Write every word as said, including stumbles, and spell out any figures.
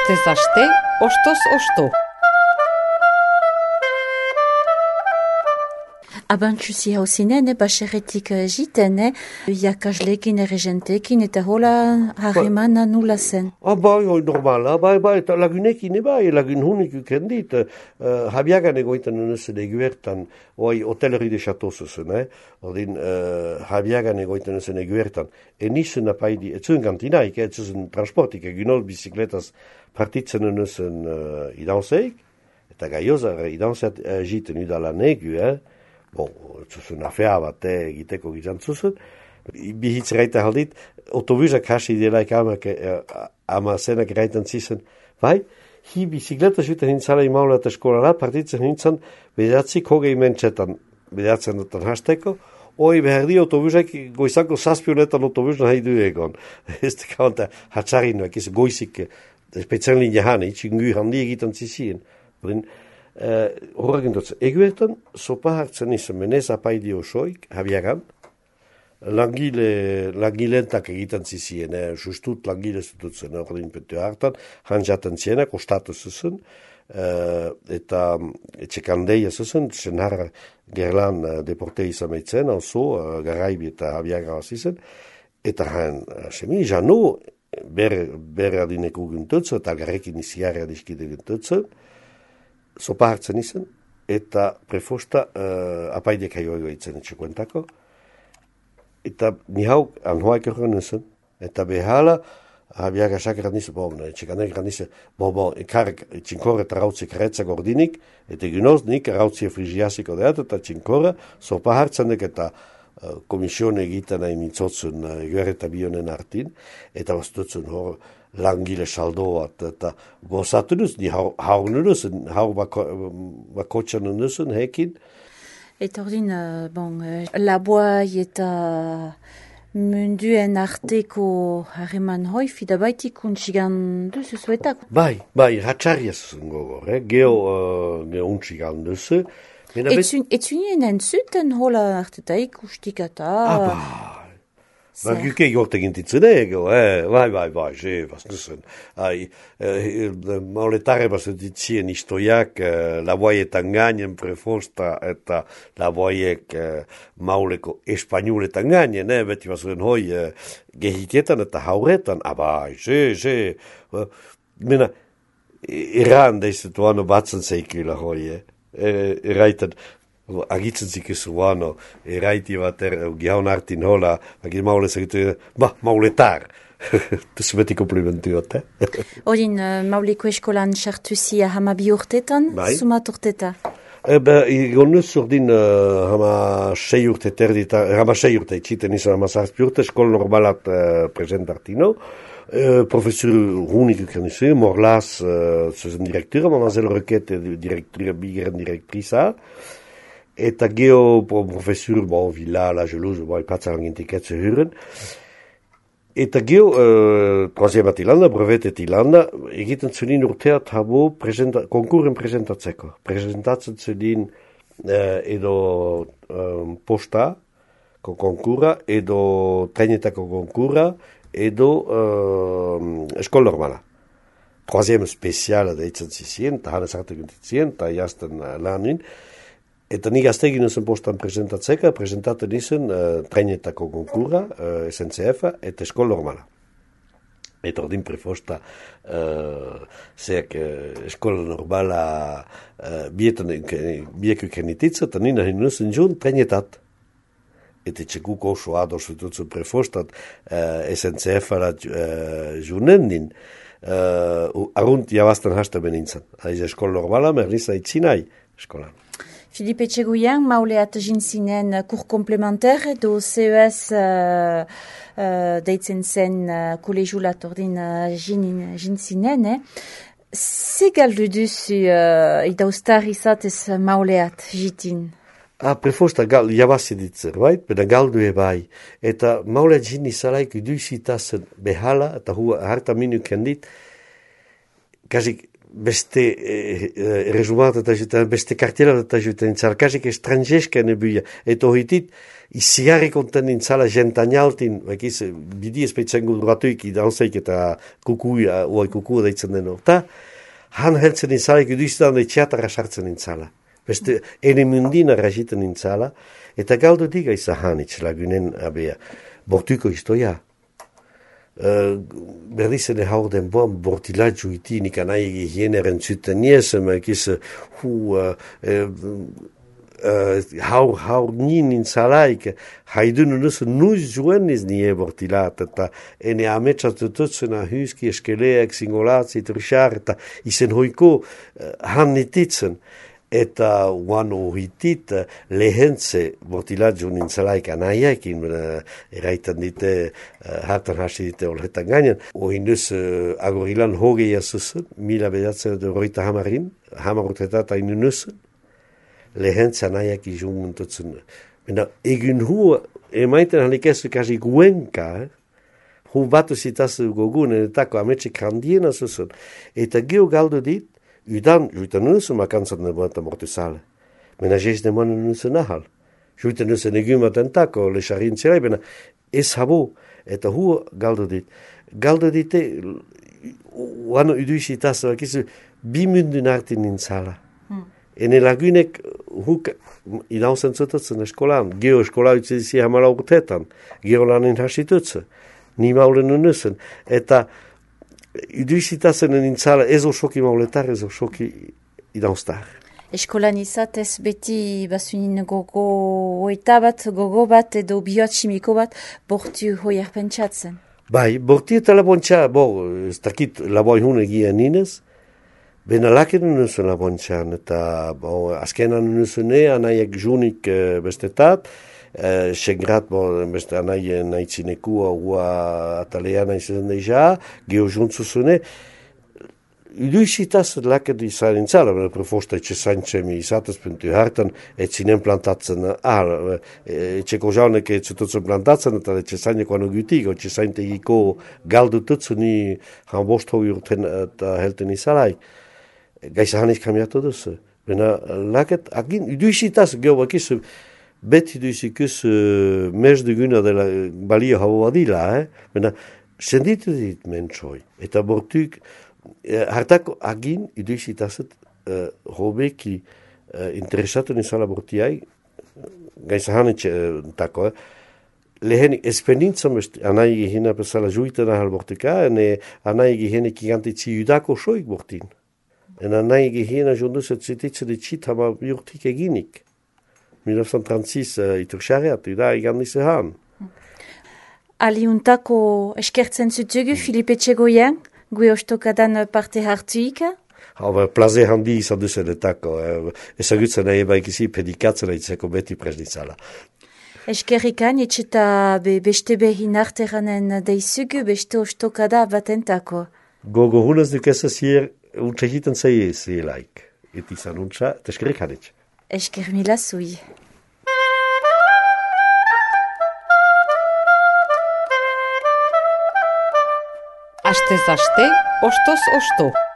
Astez aste, ostoz osto. Abantxuzi hauzinen, baserretik jiten, jakasleekin, erregenteekin, eta hola harreman nula zen. Ah, bai, oi, normala, bai, bai, eta lagunekin, bai, lagun hunik uken dit, uh, habiagan egoitan nuzen eguertan, oi, hoteleri de chateau zuzen, eh? Ordin, uh, habiagan egoitan nuzen eguertan, enizen apaidi, etzuen gantinaik, etzuen transportik, egunol bizikletaz partitzen nuzen uh, idanseik, eta gaiozar idanseat uh, jiten udala negu, eh? Bon, zuzen afea bat egiteko gizan zuzen. Bihitz gaita haldit, autobusak hasi delaik amak, ama zenak gaitan zizen. Bai, hi bizikleta zuten hintzala imaula eta eskolara, partitzen hintzan, bedatzik hogei mentxetan, bedatzen dutan hasteko, hoi behar di autobusak goizako zazpionetan autobus nahi du egon. Ez da kaunta hatxarinoak, ez goizik, spezial linea hane, itxingu handi egiten zizien. Uh, Horrekin dutzen, eguertan, sopa hartzen izan menez apaidi osoik, habiagan, langile, langilentak egiten zizien, eh, justut langile zututzen, horrekin petu hartan, hanjaten ziena, kostatu zuzen, uh, eta etxekandeia zuzen, senarra gerlan uh, deporte izan meitzen, alzo, uh, garaibi eta habiagan zizen, eta han, uh, semi, jano, ber, ber adineko guntutzen, eta garrekin iziarra dizkide guntutzen, sopa hartzen izan, eta prefosta uh, apaidek haio egoitzen etxekuentako, eta ni hau anhoak erren izan, eta behala, habiaga sakrat nizan, bo, etxekanek nizan, bo, bo, ekarek txinkore eta rautzi karetzak ordinik, eta gynoz nik rautzi frigiasiko deat, eta txinkore, sopa hartzenek eta uh, komisione egiten nahi mintzotzen uh, joer eta bionen artin, eta bastutzen hor, langile saldoat, eta gozatu duz, ni hau, hau nuduz, hau bako, bakotxan nuduzun, hekin. Eta ordin, uh, bon, uh, laboai eta munduen arteko harreman hoi, fida baitik untsigan duzu zuetak? Bai, bai, hatxarria zuzun gogor, eh? Geo, uh, geo untsigan duzu. Etzunien entzuten hola artetaik ustikata? Ah, bai. Ma gyke gjort egintitzen ego, eh, bai, bai, bai, je, vas nusen. Ai, eh, mauletare bas ditzien istoiak, eh, laboaietan gainen prefosta, eta laboaiek eh, mauleko espainoletan gainen, eh, beti basuen hoi, eh, gehitietan eta hauretan, ah, bai, je, je, eh, mena, iran deizetuano batzen zeikila hoi, eh, eraitan, agitzen zikizu guano, eraiti bat er, gihaun hartin hola, agit maule segitu, ba, mauletar. Tuzu beti komplimentuot, eh? Odin, uh, mauleko eskolan sartuzia hama bi urtetan, bai. Sumat urteta? Ebe, egon nuz urdin uh, hama sei urte terdita, hama sei urte, itxiten izan hama zazpi urte, eskol normalat uh, presentartino, uh, profesor hunik ukenizu, morlaz, uh, zuzen direktura, mamazel reket direktura, bigeren direktriza, eta geo profesor, bon, vila, la jeluz, bon, ipatzalan gintiketze huren. Eta geo, uh, troisième bat ilanda, brevetet ilanda, egiten zunin urteat habo presenta, konkuren presentatzeko. Presentatzen zunin uh, edo um, posta, konkura, edo trainetako konkura, edo uh, eskol normala. Troisième speziala deitzen zizien, eta hana zarte gintitzien, eta jazten uh, lanin. Eta nik aztegin zen postan presentatzeka, presentaten izan uh, trainetako konkura, uh, S N C F, eta eskol normala. Eta ordin prefosta, uh, zeak uh, eskol normala uh, bietan, bieko ikenititza, eta nina hin nusen jun trainetat. Eta txekuko oso ados dutzen prefostat uh, S N C F-ara uh, junen nin, uh, arunt jabazten haste benintzen. Aiz eskol normala, merliza itzinai eskolan. Filipe Etxeguian, mauleat jintzinen kur komplementer edo C E S uh, uh, deitzen zen uh, kolegiulat ordin uh, jintzinen, eh? Ze galdu duzu uh, idaustar izatez mauleat jitin? Ah, prefosta gal, jabazi ditzer, bait? Beda galdu ebai. Eta mauleat jin izalaik duzitazen behala, eta hua harta minu kendit, kasik beste erresumat eta juten, beste kartela eta juten intzala, kasik estrangesken ebuia, eta hoitit, izigarri konten intzala jentainaltin, ekiz, bidi espeitzen guduratuik idanzaik eta kukui, oai kukua daitzen deno, eta han heltzen intzala, ikuduiztan da txatara sartzen intzala. Beste, ene mundina rajiten intzala, eta galdo diga izahanitz lagunen abea, bortuko istoia. Uh, berdizen hau den bon bortilatxu iti nik anai hieneren zuten niesem, ekiz, hu, uh, uh, uh, haur, haur nin intzalaik, haidun nusen nuz zuen niz nie bortilat, eta ene ametxatututzen ahuski eskeleek, singolatzi, trixar, eta izen hoiko uh, han nititzen. Eta uano hitit lehentze bortilatxun intzalaik anaiakin, eraitan dite, hartan hasi dite horretan gainean. Ohinuz uh, agorilan hogeia zuzen, mila bedatzen edo horita hamarin, hamaruteta hainu nuzen, lehentze anaiak izun muntutzen. Bena, egun hu, emaiten halikezu kasi guenka, eh? Hu batu zitazu gogun, enetako ametsik handiena zuzen. Eta geo galdo dit, Udan, juiten nusen makantzat nebuenta mortusale. Mena jez nemoan nusen nahal. Juiten nusen egumaten tako, lesarin zirai, bena ez habo, eta hu galdo dit. Galdo dite, uano uduisi taso, akizu, bimundun artin nintzala. Hmm. Ene lagunek, huk, inausen zutatzen eskolan, geo eskola utzizi hamala urtetan, geo lanin hasitutze, ni maulen nusen, eta iduizitazen nintzala ez osoki mauletar, ez osoki idaustar. Eskolan izatez beti basunin gogo oeta bat, gogo bat edo bioatximiko bat bortu hoiar pentsatzen. Bai, borti eta labontxa, bo, ez dakit laboi hun egia ninez, bena laken nusen labontxan, eta bo, azkenan nusene anaiek junik uh, bestetat, Uh, Segrat, bo, beste anai naitzinekua, ua atalea naizen deja, geho juntzuzune. Iduizitaz laket izan intzala, prefosta etxe zaintzemi izatez puntu hartan, etzinen plantatzen, ah, etxeko jaunek etxututzen plantatzen, eta etxe zaineko anogutik, etxe zaintegiko galdututzen ni hanbost hoi urten eta helten izalai. Gaizahanik kamiatu duzu. Bena laket, agin, iduizitaz geho bakizu, beti duizikus uh, mes duguna dela balio hau badila, eh? Bena, senditu dit mentsoi. Eta bortuk, eh, hartako agin iduizitazet uh, hobeki uh, interesatu nizala bortiai, gaizahanetxe uh, tako, eh? Lehenik, espenintzam anai gihina pesala juiten ahal bortika, ene anai gihina kigantitzi udako soik bortin. En anai gihina jonduzet zititze ditxit hama biurtik eginik. mila novecento trenta e seis uh, iturxareat, da egan nizehan. Aliuntako eskertzen zutugu, Filipe Txegoien, gue ostokadan parte hartuik? Hau, plaze handi izan duzenetako. Eh, ezagutzen nahi baikizi pedikatzen aitzeko beti presnitzala. Eskerrikan, etxeta be, beste behin arteranen deizugu, beste ostokada batentako. Gogo hunez dukesa zier, untsa egiten zei zielaik. Eta izan untsa, eta eskerrikan etxe. Esker mila zui. Astez aste, ostoz osto.